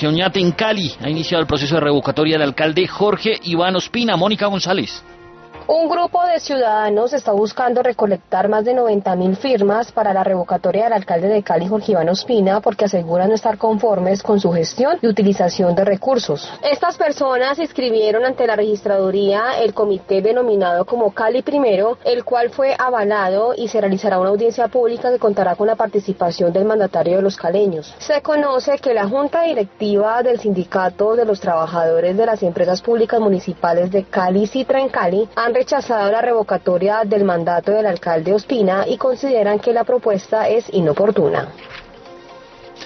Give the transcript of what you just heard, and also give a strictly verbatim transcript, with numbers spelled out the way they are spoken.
Jorge Oñate en Cali. Ha iniciado el proceso de revocatoria del alcalde Jorge Iván Ospina. Mónica González. Un grupo de ciudadanos está buscando recolectar más de noventa mil firmas para la revocatoria del alcalde de Cali, Jorge Iván Ospina, porque aseguran no estar conformes con su gestión y utilización de recursos. Estas personas inscribieron ante la registraduría el comité denominado como Cali Primero, el cual fue avalado y se realizará una audiencia pública que contará con la participación del mandatario de los caleños. Se conoce que la junta directiva del sindicato de los trabajadores de las empresas públicas municipales de Cali, Citra en Cali, han rechazado la revocatoria del mandato del alcalde Ospina y consideran que la propuesta es inoportuna.